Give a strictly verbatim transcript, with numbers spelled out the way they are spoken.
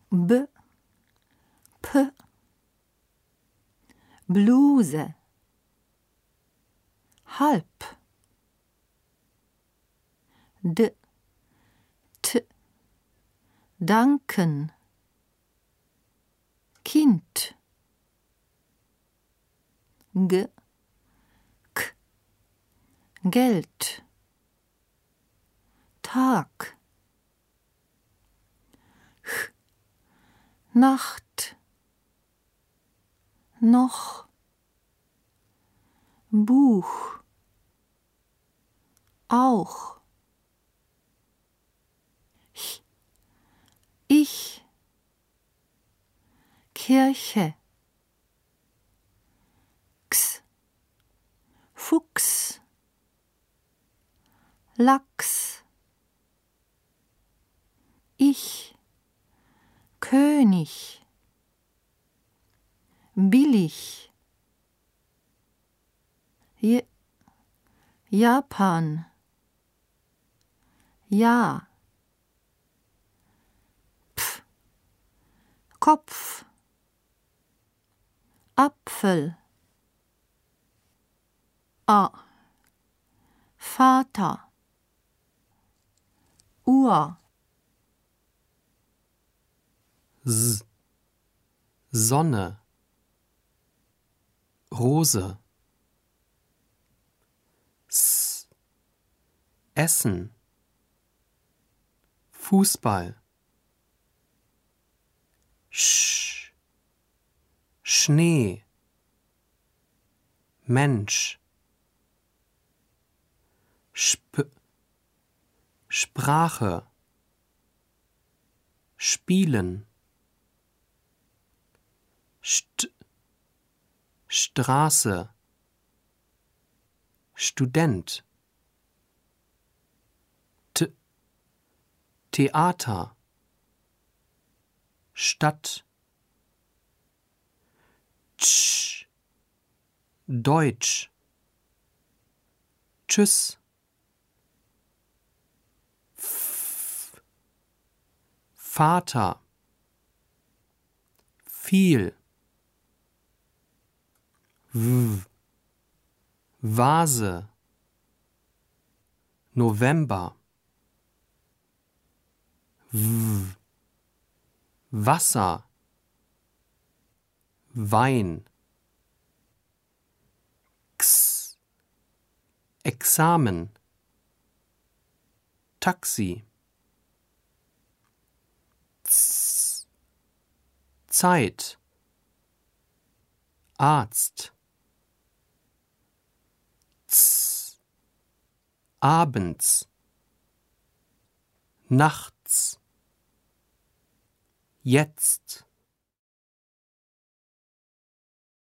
B, P, Bluse, halb, D, T, danken, Kind, G, K, Geld, Tag, Ch, Nacht, noch, Buch, auch, Ch, ich, Kirche, X, Fuchs, Lachs, ich, König, billig, Je, Japan, ja, Pf, Kopf, Apfel, A, Vater, Uhr, S, Sonne, Rose, S, Essen, Fußball, Sch, Schnee, Mensch, Sp, Sprache, Spielen, St, Straße, Student, T, Theater, Stadt, Tsch, Deutsch, Tschüss, F, Vater, viel, W, Vase, November, W, Wasser, Wein, X, Examen, Taxi, Z, Zeit, Arzt, Z, abends, nachts, jetzt.